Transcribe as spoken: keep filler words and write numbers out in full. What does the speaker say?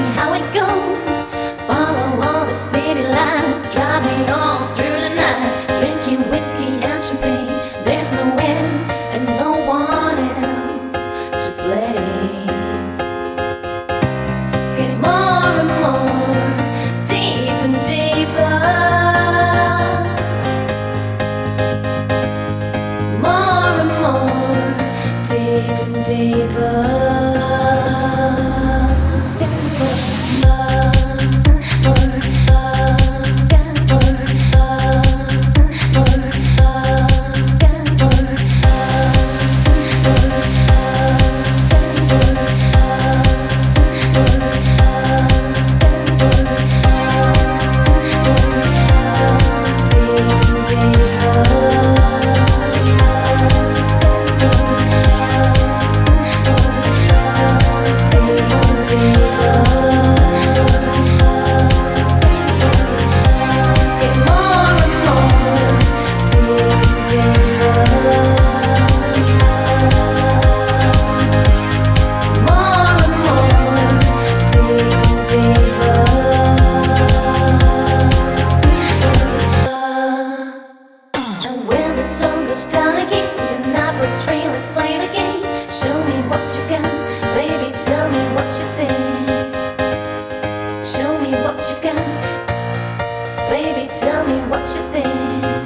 see how it goes. Follow all the city lights, drive me all through the night, drinking whiskey and champagne. There's no end and no one else to blame. It's getting more and more, deep and deeper, more and more, deep and deeper. The sun goes down again, the night breaks free, let's play the game. Show me what you've got, baby, tell me what you think. Show me what you've got, baby, tell me what you think.